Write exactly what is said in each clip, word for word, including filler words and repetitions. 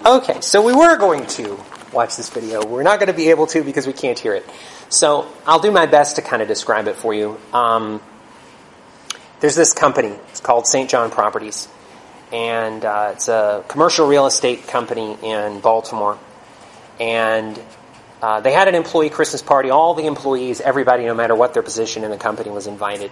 Okay, so we were going to watch this video. We're not going to be able to because we can't hear it. So I'll do my best to kind of describe it for you. Um, there's this company. It's called Saint John Properties. And uh, it's a commercial real estate company in Baltimore. And uh, they had an employee Christmas party. All the employees, everybody, no matter what their position in the company, was invited.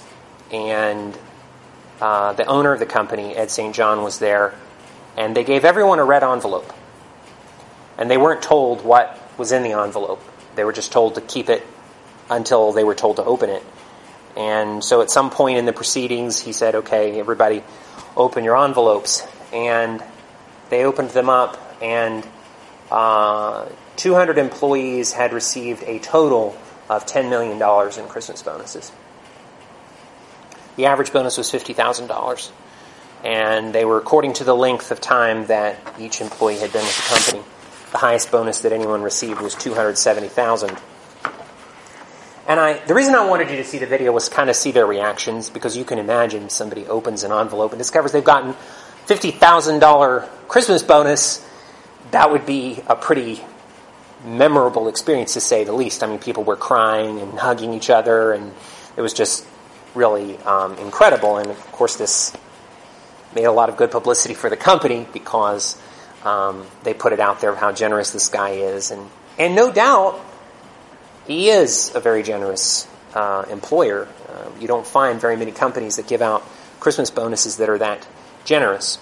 And uh, the owner of the company, Ed Saint John, was there. And they gave everyone a red envelope. And they weren't told what was in the envelope. They were just told to keep it until they were told to open it. And so at some point in the proceedings, he said, okay, everybody open your envelopes. And they opened them up, and uh, two hundred employees had received a total of ten million dollars in Christmas bonuses. The average bonus was fifty thousand dollars. And they were according to the length of time that each employee had been with the company. The highest bonus that anyone received was two hundred seventy thousand dollars. And I, the reason I wanted you to see the video was kind of see their reactions, because you can imagine somebody opens an envelope and discovers they've gotten fifty thousand dollars Christmas bonus. That would be a pretty memorable experience, to say the least. I mean, people were crying and hugging each other, and it was just really um, incredible. And, of course, this made a lot of good publicity for the company, because um, they put it out there of how generous this guy is. And, and no doubt, he is a very generous uh, employer. Uh, you don't find very many companies that give out Christmas bonuses that are that generous.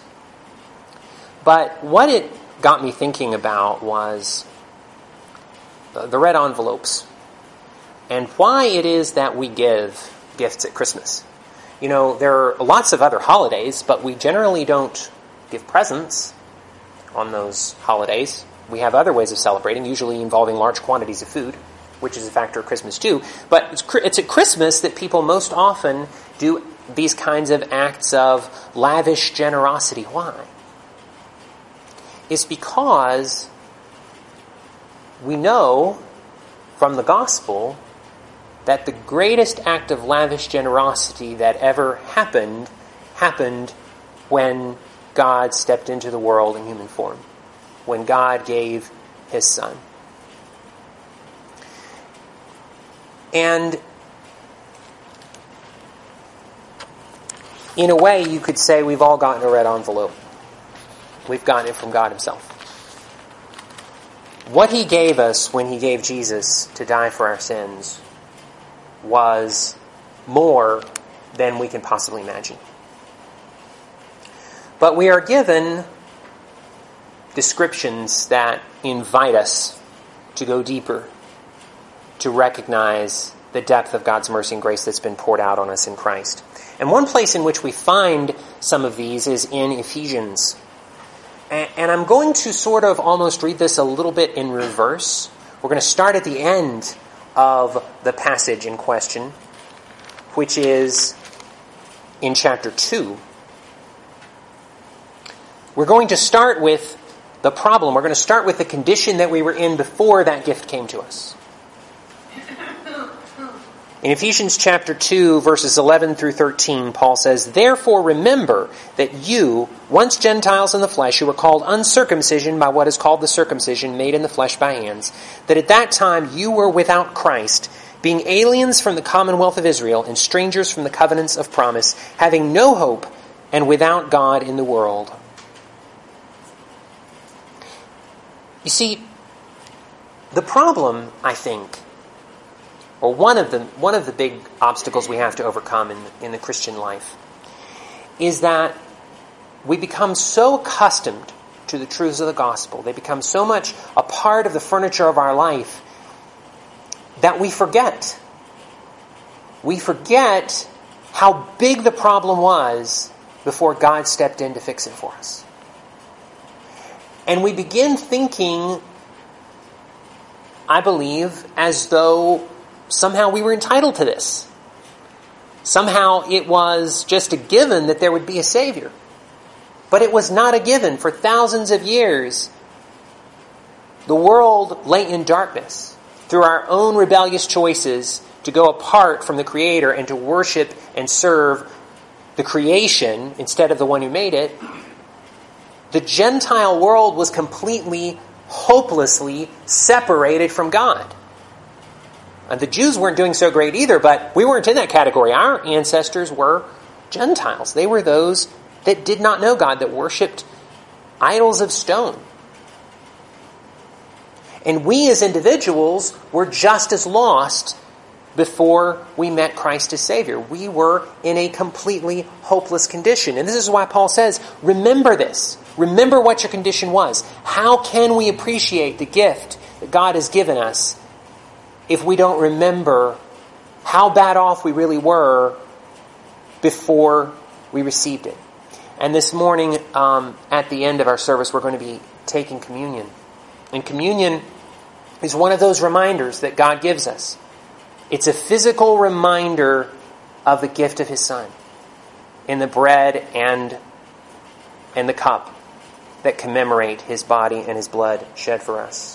But what it got me thinking about was the, the red envelopes and why it is that we give gifts at Christmas. You know, there are lots of other holidays, but we generally don't give presents on those holidays. We have other ways of celebrating, usually involving large quantities of food, which is a factor of Christmas too. But it's, it's at Christmas that people most often do these kinds of acts of lavish generosity. Why? It's because we know from the gospel that the greatest act of lavish generosity that ever happened, happened when God stepped into the world in human form, when God gave His Son. And in a way, you could say we've all gotten a red envelope. We've gotten it from God Himself. What He gave us when He gave Jesus to die for our sins was more than we can possibly imagine. But we are given descriptions that invite us to go deeper, to recognize the depth of God's mercy and grace that's been poured out on us in Christ. And one place in which we find some of these is in Ephesians. And I'm going to sort of almost read this a little bit in reverse. We're going to start at the end of the passage in question, which is in chapter two. We're going to start with the problem. We're going to start with the condition that we were in before that gift came to us. In Ephesians chapter two, verses eleven through thirteen, Paul says, "Therefore remember that you, once Gentiles in the flesh, who were called uncircumcision by what is called the circumcision made in the flesh by hands, that at that time you were without Christ, being aliens from the commonwealth of Israel and strangers from the covenants of promise, having no hope and without God in the world." You see, the problem, I think, or one of the one of the big obstacles we have to overcome in, in the Christian life, is that we become so accustomed to the truths of the gospel, they become so much a part of the furniture of our life, that we forget. We forget how big the problem was before God stepped in to fix it for us. And we begin thinking, I believe, as though somehow we were entitled to this. Somehow it was just a given that there would be a Savior. But it was not a given. For thousands of years, the world lay in darkness through our own rebellious choices to go apart from the Creator and to worship and serve the creation instead of the one who made it. The Gentile world was completely, hopelessly separated from God. And the Jews weren't doing so great either, but we weren't in that category. Our ancestors were Gentiles. They were those that did not know God, that worshipped idols of stone. And we as individuals were just as lost before we met Christ as Savior. We were in a completely hopeless condition. And this is why Paul says, remember this. Remember what your condition was. How can we appreciate the gift that God has given us if we don't remember how bad off we really were before we received it? And this morning, um, at the end of our service, we're going to be taking communion. And communion is one of those reminders that God gives us. It's a physical reminder of the gift of His Son in the bread and, and the cup that commemorate His body and His blood shed for us.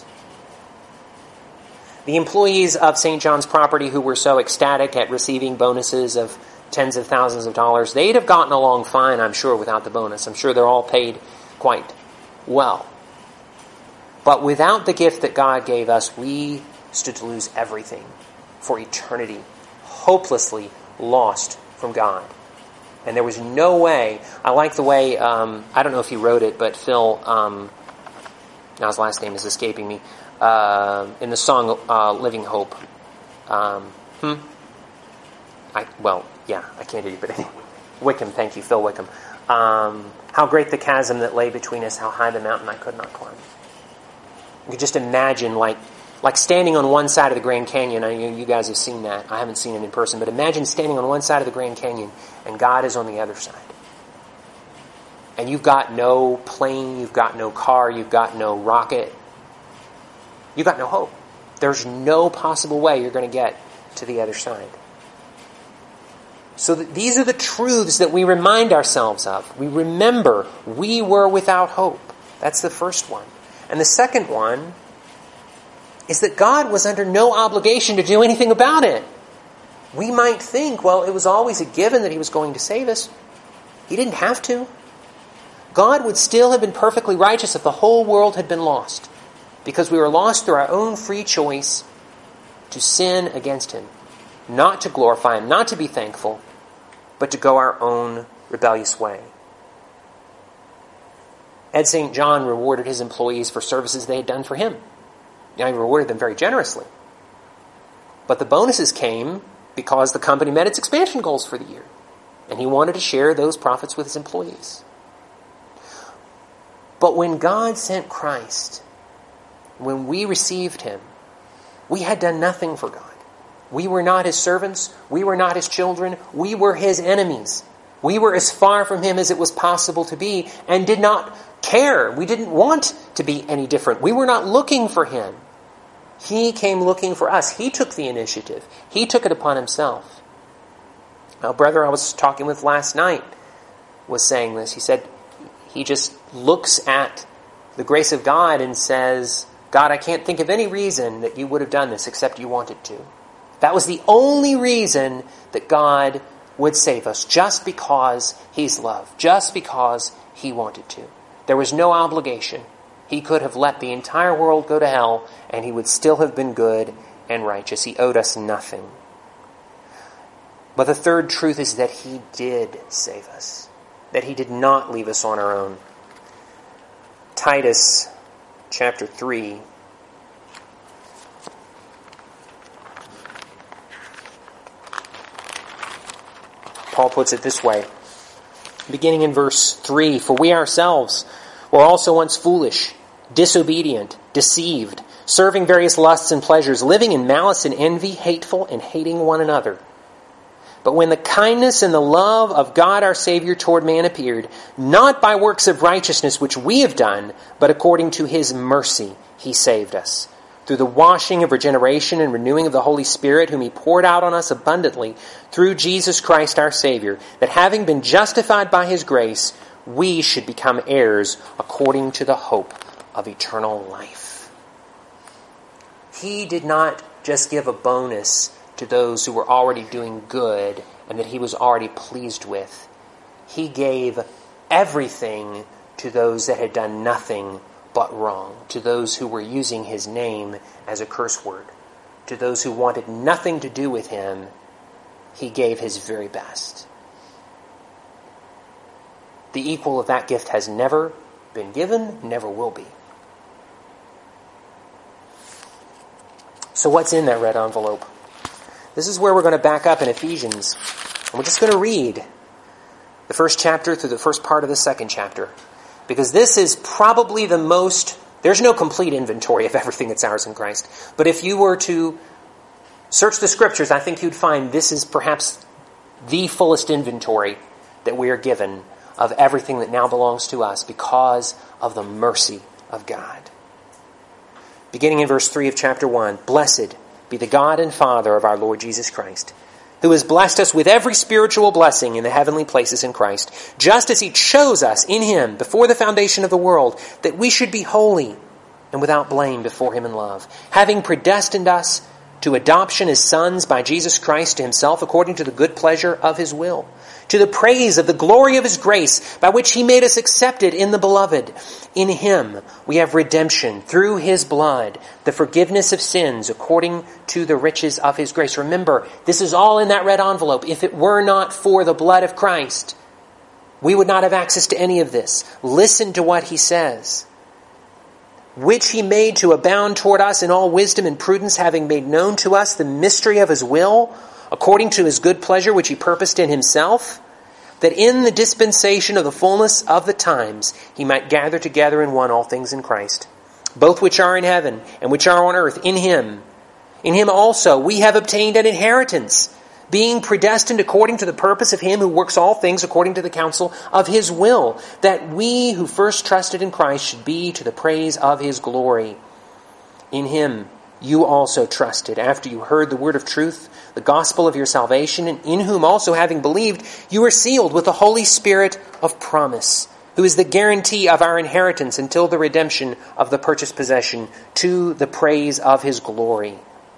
The employees of Saint John's property who were so ecstatic at receiving bonuses of tens of thousands of dollars, they'd have gotten along fine, I'm sure, without the bonus. I'm sure they're all paid quite well. But without the gift that God gave us, we stood to lose everything for eternity, hopelessly lost from God. And there was no way. I like the way, um, I don't know if he wrote it, but Phil, um, now his last name is escaping me, uh, in the song uh, Living Hope. Um, hmm? I, well, yeah, I can't hear you, but anyway. Wickham, thank you, Phil Wickham. Um, how great the chasm that lay between us, how high the mountain I could not climb. You could just imagine, like, like standing on one side of the Grand Canyon. I know you guys have seen that. I haven't seen it in person, but imagine standing on one side of the Grand Canyon and God is on the other side. And you've got no plane, you've got no car, you've got no rocket. You've got no hope. There's no possible way you're going to get to the other side. So that these are the truths that we remind ourselves of. We remember we were without hope. That's the first one. And the second one is that God was under no obligation to do anything about it. We might think, well, it was always a given that He was going to save us. He didn't have to. God would still have been perfectly righteous if the whole world had been lost, because we were lost through our own free choice to sin against Him, not to glorify Him, not to be thankful, but to go our own rebellious way. Ed Saint John rewarded his employees for services they had done for him. Now, he rewarded them very generously. But the bonuses came because the company met its expansion goals for the year. And he wanted to share those profits with his employees. But when God sent Christ, when we received Him, we had done nothing for God. We were not His servants. We were not His children. We were His enemies. We were as far from Him as it was possible to be and did not care. We didn't want to be any different. We were not looking for Him. He came looking for us. He took the initiative. He took it upon Himself. Now, a brother I was talking with last night was saying this. He said he just looks at the grace of God and says, God, I can't think of any reason that you would have done this except you wanted to. That was the only reason that God would save us, just because He's love, just because He wanted to. There was no obligation. He could have let the entire world go to hell, and He would still have been good and righteous. He owed us nothing. But the third truth is that He did save us, that He did not leave us on our own. Titus chapter three. Paul puts it this way, beginning in verse three, for we ourselves were also once foolish, disobedient, deceived, serving various lusts and pleasures, living in malice and envy, hateful and hating one another. But when the kindness and the love of God our Savior toward man appeared, not by works of righteousness which we have done, but according to His mercy He saved us, through the washing of regeneration and renewing of the Holy Spirit, whom He poured out on us abundantly through Jesus Christ our Savior, that having been justified by His grace, we should become heirs according to the hope of eternal life. He did not just give a bonus to those who were already doing good and that He was already pleased with. He gave everything to those that had done nothing but wrong, to those who were using his name as a curse word, to those who wanted nothing to do with him. He gave his very best. The equal of that gift has never been given, never will be. So what's in that red envelope? This is where we're going to back up in Ephesians. And we're just going to read the first chapter through the first part of the second chapter. Because this is probably the most... There's no complete inventory of everything that's ours in Christ. But if you were to search the Scriptures, I think you'd find this is perhaps the fullest inventory that we are given of everything that now belongs to us because of the mercy of God. Beginning in verse three of chapter one, Blessed be the God and Father of our Lord Jesus Christ, who has blessed us with every spiritual blessing in the heavenly places in Christ, just as he chose us in him before the foundation of the world, that we should be holy and without blame before him in love, having predestined us to adoption as sons by Jesus Christ to himself, according to the good pleasure of his will, to the praise of the glory of his grace, by which he made us accepted in the beloved. In him we have redemption through his blood, the forgiveness of sins according to the riches of his grace. Remember, this is all in that red envelope. If it were not for the blood of Christ, we would not have access to any of this. Listen to what he says. Which he made to abound toward us in all wisdom and prudence, having made known to us the mystery of his will, according to his good pleasure which he purposed in himself, that in the dispensation of the fullness of the times he might gather together in one all things in Christ, both which are in heaven and which are on earth, in him. In him also we have obtained an inheritance, being predestined according to the purpose of him who works all things according to the counsel of his will, that we who first trusted in Christ should be to the praise of his glory. In him you also trusted, after you heard the word of truth, the gospel of your salvation, and in whom also, having believed, you were sealed with the Holy Spirit of promise, who is the guarantee of our inheritance until the redemption of the purchased possession, to the praise of his glory.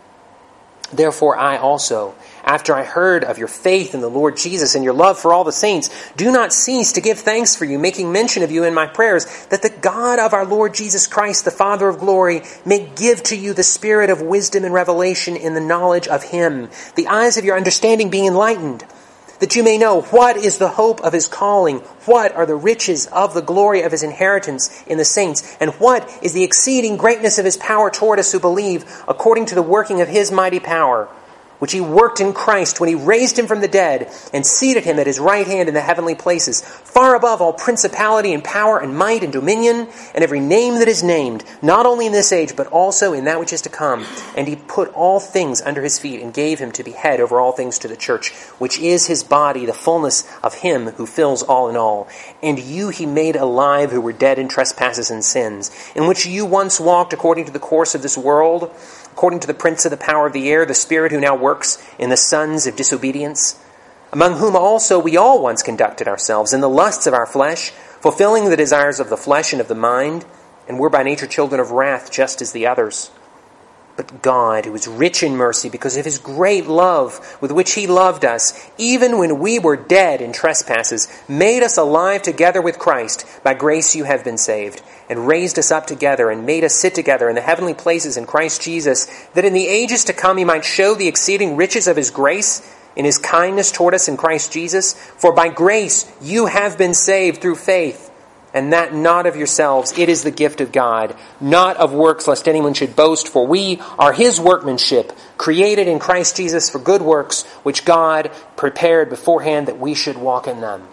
Therefore I also, after I heard of your faith in the Lord Jesus and your love for all the saints, do not cease to give thanks for you, making mention of you in my prayers, that the God of our Lord Jesus Christ, the Father of glory, may give to you the spirit of wisdom and revelation in the knowledge of him, the eyes of your understanding being enlightened, that you may know what is the hope of his calling, what are the riches of the glory of his inheritance in the saints, and what is the exceeding greatness of his power toward us who believe, according to the working of his mighty power, which he worked in Christ when he raised him from the dead and seated him at his right hand in the heavenly places, far above all principality and power and might and dominion and every name that is named, not only in this age but also in that which is to come. And he put all things under his feet and gave him to be head over all things to the church, which is his body, the fullness of him who fills all in all. And you he made alive who were dead in trespasses and sins, in which you once walked according to the course of this world, according to the prince of the power of the air, the spirit who now works in the sons of disobedience, among whom also we all once conducted ourselves in the lusts of our flesh, fulfilling the desires of the flesh and of the mind, and were by nature children of wrath, just as the others. But God, who is rich in mercy, because of his great love with which he loved us, even when we were dead in trespasses, made us alive together with Christ. By grace you have been saved, and raised us up together, and made us sit together in the heavenly places in Christ Jesus, that in the ages to come he might show the exceeding riches of his grace in his kindness toward us in Christ Jesus. For by grace you have been saved through faith, and that not of yourselves, it is the gift of God, not of works, lest anyone should boast. For we are his workmanship, created in Christ Jesus for good works, which God prepared beforehand that we should walk in them.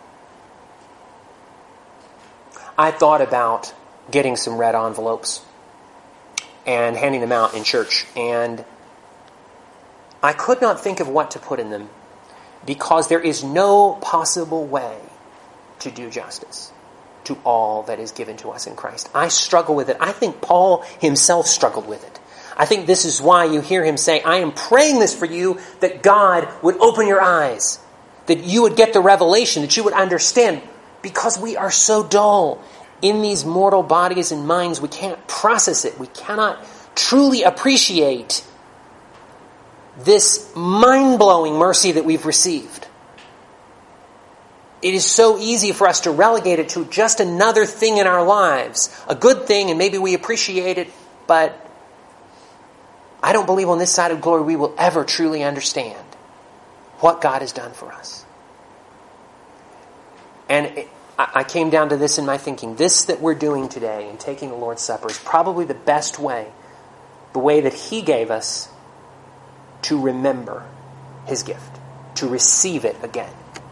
I thought about getting some red envelopes and handing them out in church, and I could not think of what to put in them because there is no possible way to do justice to all that is given to us in Christ. I struggle with it. I think Paul himself struggled with it. I think this is why you hear him say, I am praying this for you, that God would open your eyes, that you would get the revelation, that you would understand, because we are so dull in these mortal bodies and minds, we can't process it. We cannot truly appreciate this mind-blowing mercy that we've received. it is so easy for us to relegate it to just another thing in our lives. A good thing, and maybe we appreciate it, but I don't believe on this side of glory we will ever truly understand what God has done for us. And it, I came down to this in my thinking. This that we're doing today in taking the Lord's Supper is probably the best way, the way that He gave us to remember His gift, to receive it again.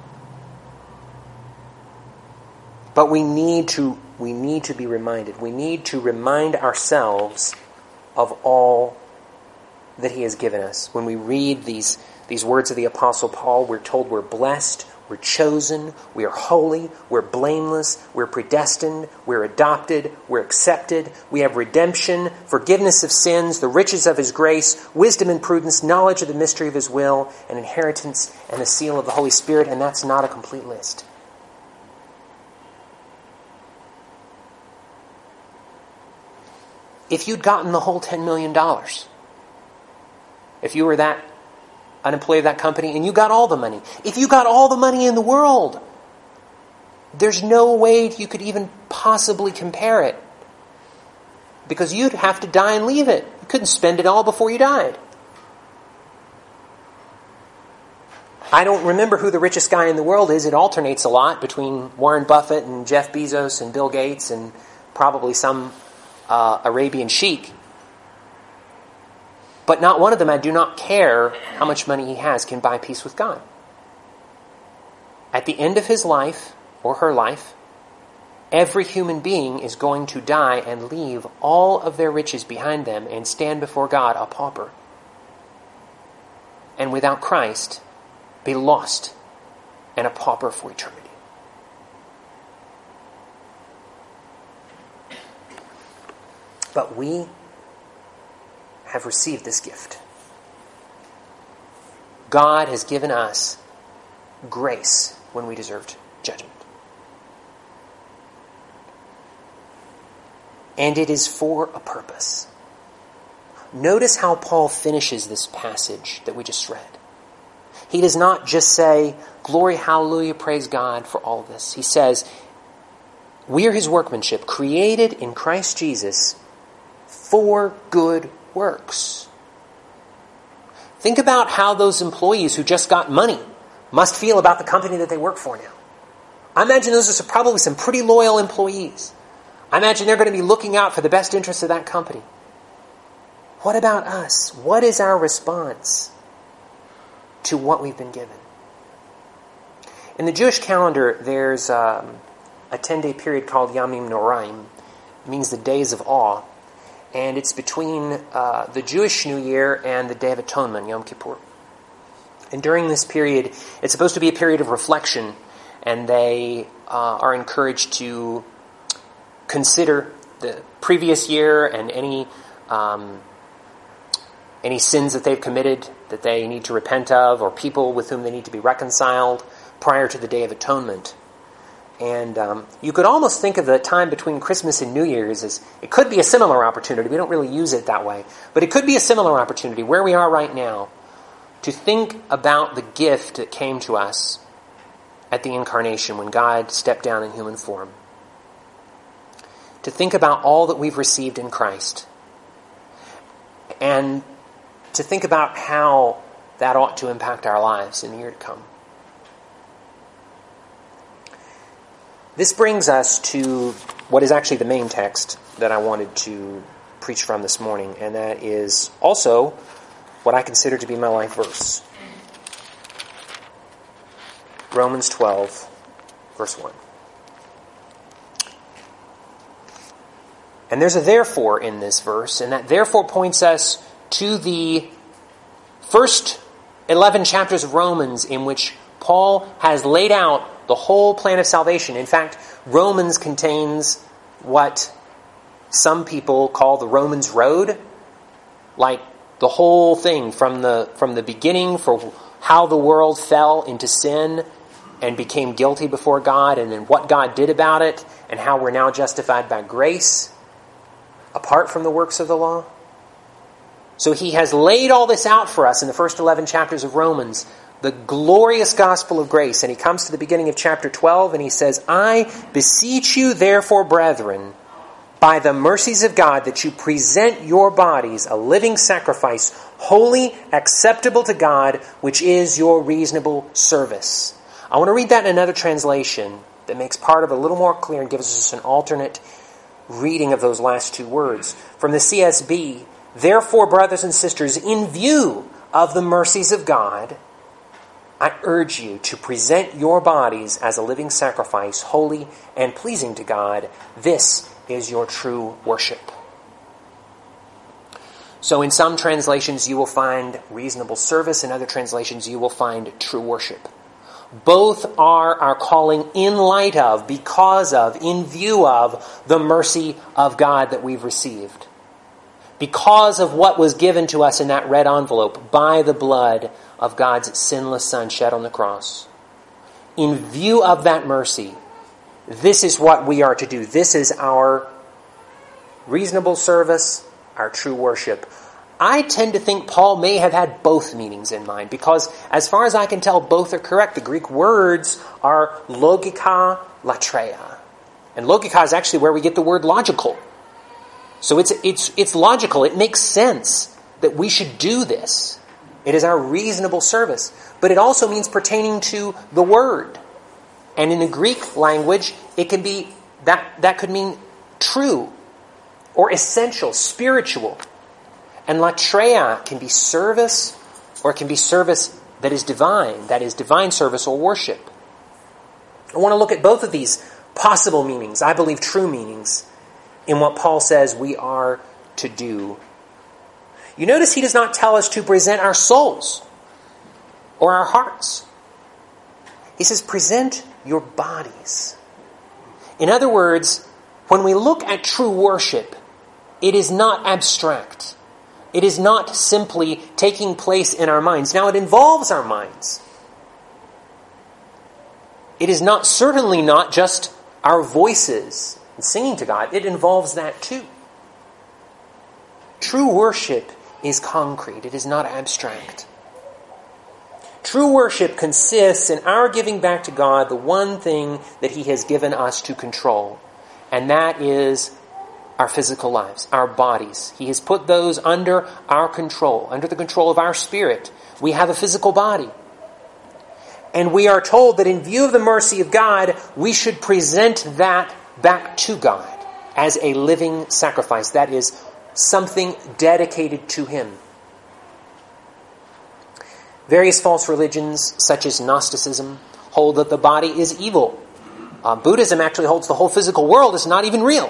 But we need to we need to be reminded. We need to remind ourselves of all that He has given us. When we read these, these words of the Apostle Paul, we're told we're blessed, we're chosen, we are holy, we're blameless, we're predestined, we're adopted, we're accepted, we have redemption, forgiveness of sins, the riches of His grace, wisdom and prudence, knowledge of the mystery of His will, and inheritance and the seal of the Holy Spirit, and that's not a complete list. If you'd gotten the whole ten million dollars, if you were that an employee of that company and you got all the money, if you got all the money in the world, there's no way you could even possibly compare it. Because you'd have to die and leave it. You couldn't spend it all before you died. I don't remember who the richest guy in the world is. It alternates a lot between Warren Buffett and Jeff Bezos and Bill Gates and probably some uh, Arabian sheik. But not one of them, I do not care how much money he has, can buy peace with God. At the end of his life, or her life, every human being is going to die and leave all of their riches behind them and stand before God a pauper. And without Christ, be lost and a pauper for eternity. But we have received this gift. God has given us grace when we deserved judgment. And it is for a purpose. Notice how Paul finishes this passage that we just read. He does not just say, glory, hallelujah, praise God for all of this. He says, we are His workmanship, created in Christ Jesus for good works. Think about how those employees who just got money must feel about the company that they work for now. I imagine those are probably some pretty loyal employees. I imagine they're going to be looking out for the best interests of that company. What about us? What is our response to what we've been given? In the Jewish calendar, there's um, a ten-day period called Yamim Noraim. It means the days of awe. And it's between uh, the Jewish New Year and the Day of Atonement, Yom Kippur. And during this period, it's supposed to be a period of reflection, and they uh, are encouraged to consider the previous year and any um, any sins that they've committed that they need to repent of, or people with whom they need to be reconciled prior to the Day of Atonement. And um, you could almost think of the time between Christmas and New Year's as, it could be a similar opportunity. We don't really use it that way. But it could be a similar opportunity, where we are right now, to think about the gift that came to us at the Incarnation when God stepped down in human form. To think about all that we've received in Christ. And to think about how that ought to impact our lives in the year to come. This brings us to what is actually the main text that I wanted to preach from this morning, and that is also what I consider to be my life verse. Romans twelve, verse one. And there's a therefore in this verse, and that therefore points us to the first eleven chapters of Romans, in which Paul has laid out the whole plan of salvation. In fact, Romans contains what some people call the Romans Road, like the whole thing from the from the beginning, for how the world fell into sin and became guilty before God, and then what God did about it, and how we're now justified by grace apart from the works of the law. So he has laid all this out for us in the first eleven chapters of Romans, the glorious gospel of grace. And he comes to the beginning of chapter twelve and he says, I beseech you therefore, brethren, by the mercies of God, that you present your bodies a living sacrifice, holy, acceptable to God, which is your reasonable service. I want to read that in another translation that makes part of it a little more clear and gives us an alternate reading of those last two words. From the C S B, therefore, brothers and sisters, in view of the mercies of God, I urge you to present your bodies as a living sacrifice, holy and pleasing to God. This is your true worship. So in some translations you will find reasonable service. In other translations you will find true worship. Both are our calling in light of, because of, in view of the mercy of God that we've received. Because of what was given to us in that red envelope by the blood of God's sinless Son shed on the cross. In view of that mercy, this is what we are to do. This is our reasonable service, our true worship. I tend to think Paul may have had both meanings in mind, because as far as I can tell, both are correct. The Greek words are logika, latreia. And logika is actually where we get the word logical. So it's, it's, it's logical. It makes sense that we should do this. It is our reasonable service. But it also means pertaining to the word. And in the Greek language, it can be, that, that could mean true or essential, spiritual. And latreia can be service, or it can be service that is divine, that is divine service or worship. I want to look at both of these possible meanings, I believe true meanings, in what Paul says we are to do. You notice he does not tell us to present our souls or our hearts. He says, present your bodies. In other words, when we look at true worship, it is not abstract. It is not simply taking place in our minds. Now, it involves our minds. It is not, certainly not just our voices and singing to God. It involves that too. True worship is concrete. It is not abstract. True worship consists in our giving back to God the one thing that He has given us to control, and that is our physical lives, our bodies. He has put those under our control, under the control of our spirit. We have a physical body. And we are told that in view of the mercy of God, we should present that back to God as a living sacrifice. That is something dedicated to Him. Various false religions, such as Gnosticism, hold that the body is evil. Uh, Buddhism actually holds the whole physical world is not even real.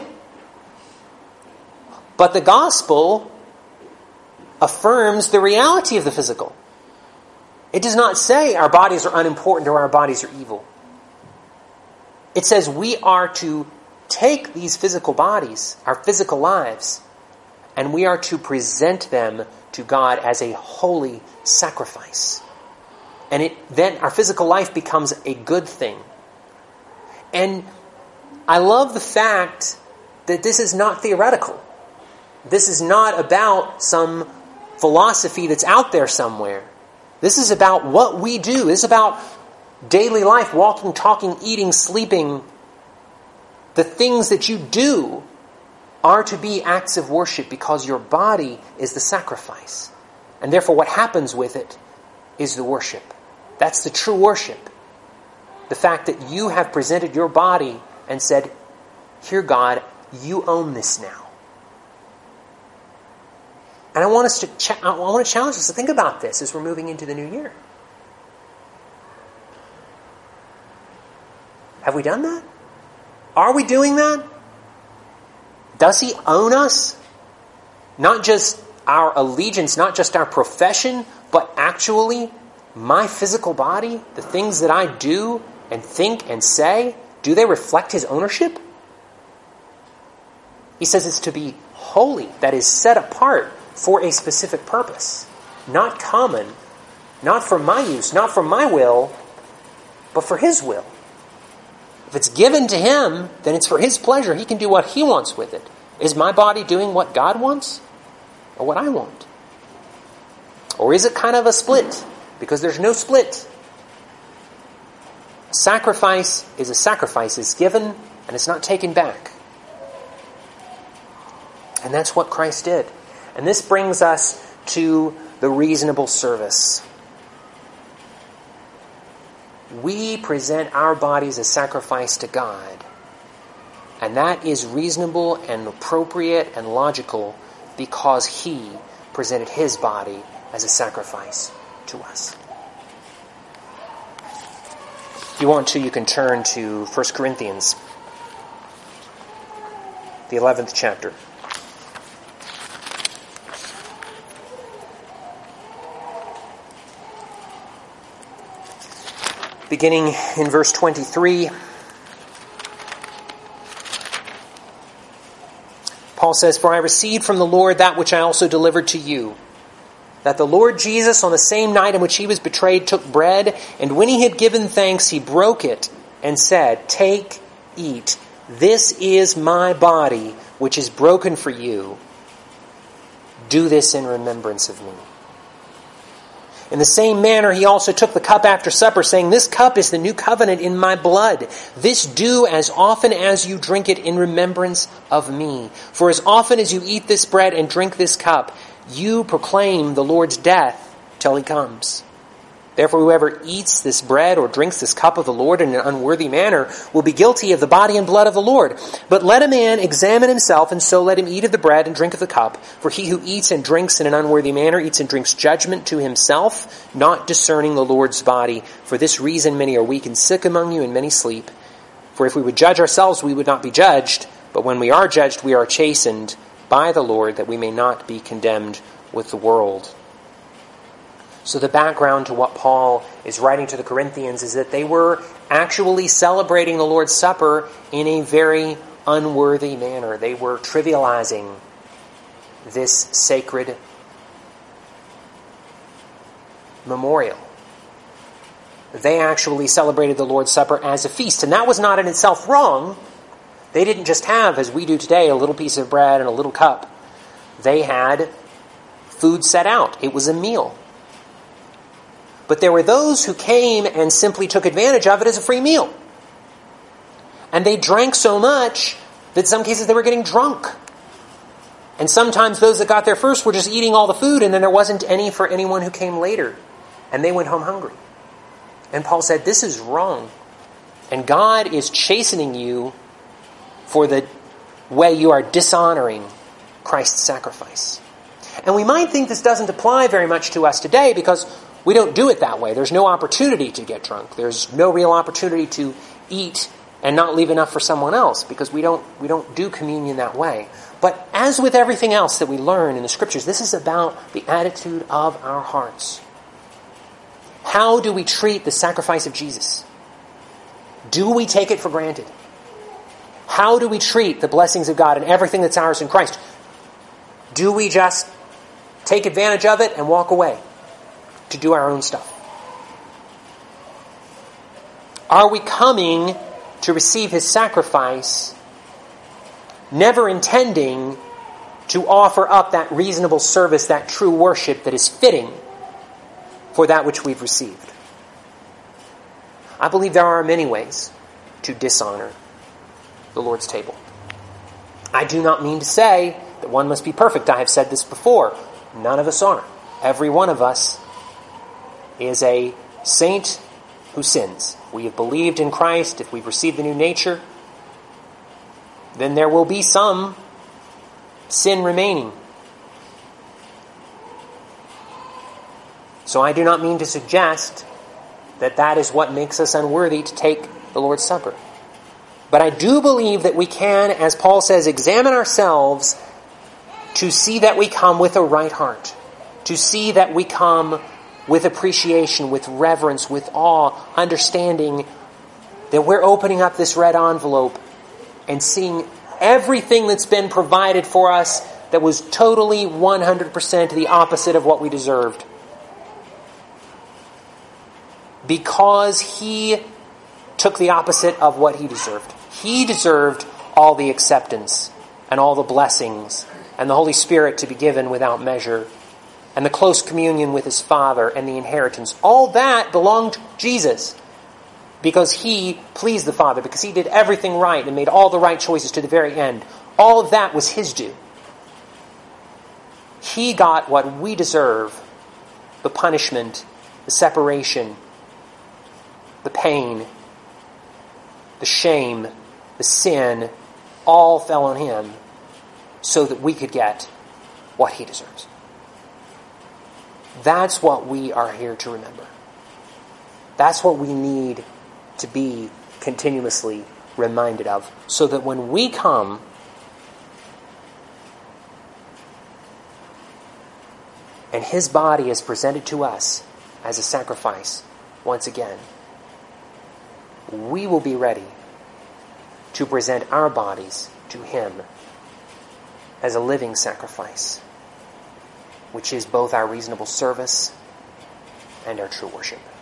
But the gospel affirms the reality of the physical. It does not say our bodies are unimportant or our bodies are evil. It says we are to take these physical bodies, our physical lives, and we are to present them to God as a holy sacrifice. And it then our physical life becomes a good thing. And I love the fact that this is not theoretical. This is not about some philosophy that's out there somewhere. This is about what we do. This is about daily life, walking, talking, eating, sleeping. The things that you do are to be acts of worship because your body is the sacrifice. And therefore what happens with it is the worship. That's the true worship. The fact that you have presented your body and said, here God, you own this now. And I want us to cha- I want to challenge us to think about this as we're moving into the new year. Have we done that? Are we doing that? Does He own us? Not just our allegiance, not just our profession, but actually my physical body, the things that I do and think and say, do they reflect His ownership? He says it's to be holy, that is set apart for a specific purpose. Not common, not for my use, not for my will, but for His will. If it's given to Him, then it's for His pleasure. He can do what He wants with it. Is my body doing what God wants or what I want? Or is it kind of a split? because there's no split. A sacrifice is a sacrifice. It's given and it's not taken back. And that's what Christ did. And this brings us to the reasonable service. We present our bodies as sacrifice to God. And that is reasonable and appropriate and logical because He presented His body as a sacrifice to us. If you want to, you can turn to First Corinthians, the eleventh chapter. Beginning in verse twenty-three, Paul says, "For I received from the Lord that which I also delivered to you, that the Lord Jesus, on the same night in which He was betrayed, took bread, and when He had given thanks, He broke it and said, 'Take, eat. This is my body, which is broken for you. Do this in remembrance of me.' In the same manner, He also took the cup after supper, saying, 'This cup is the new covenant in my blood. This do as often as you drink it in remembrance of me. For as often as you eat this bread and drink this cup, you proclaim the Lord's death till He comes. Therefore, whoever eats this bread or drinks this cup of the Lord in an unworthy manner will be guilty of the body and blood of the Lord. But let a man examine himself, and so let him eat of the bread and drink of the cup. For he who eats and drinks in an unworthy manner eats and drinks judgment to himself, not discerning the Lord's body. For this reason many are weak and sick among you, and many sleep. For if we would judge ourselves, we would not be judged. But when we are judged, we are chastened by the Lord, that we may not be condemned with the world." So the background to what Paul is writing to the Corinthians is that they were actually celebrating the Lord's Supper in a very unworthy manner. They were trivializing this sacred memorial. They actually celebrated the Lord's Supper as a feast, and that was not in itself wrong. They didn't just have, as we do today, a little piece of bread and a little cup. They had food set out. It was a meal. But there were those who came and simply took advantage of it as a free meal. And they drank so much that in some cases they were getting drunk. And sometimes those that got there first were just eating all the food, and then there wasn't any for anyone who came later. And they went home hungry. And Paul said, this is wrong. And God is chastening you for the way you are dishonoring Christ's sacrifice. And we might think this doesn't apply very much to us today because we don't do it that way. There's no opportunity to get drunk. There's no real opportunity to eat and not leave enough for someone else because we don't we don't do communion that way. But as with everything else that we learn in the Scriptures, this is about the attitude of our hearts. How do we treat the sacrifice of Jesus? Do we take it for granted? How do we treat the blessings of God and everything that's ours in Christ? Do we just take advantage of it and walk away to do our own stuff? Are we coming to receive His sacrifice, never intending to offer up that reasonable service, that true worship that is fitting for that which we've received? I believe there are many ways to dishonor the Lord's table. I do not mean to say that one must be perfect. I have said this before. None of us are. Every one of us is a saint who sins. We have believed in Christ. If we've received the new nature, then there will be some sin remaining. So I do not mean to suggest that that is what makes us unworthy to take the Lord's Supper. But I do believe that we can, as Paul says, examine ourselves to see that we come with a right heart, to see that we come with appreciation, with reverence, with awe, understanding that we're opening up this red envelope and seeing everything that's been provided for us that was totally one hundred percent the opposite of what we deserved. Because He took the opposite of what He deserved. He deserved all the acceptance and all the blessings and the Holy Spirit to be given without measure. and the close communion with his Father and the inheritance, all that belonged to Jesus because he pleased the Father, because he did everything right and made all the right choices to the very end. All of that was his due. He got what we deserve, the punishment, the separation, the pain, the shame, the sin, all fell on him so that we could get what he deserves. That's what we are here to remember. That's what we need to be continuously reminded of, so that when we come and his body is presented to us as a sacrifice once again, we will be ready to present our bodies to him as a living sacrifice, which is both our reasonable service and our true worship.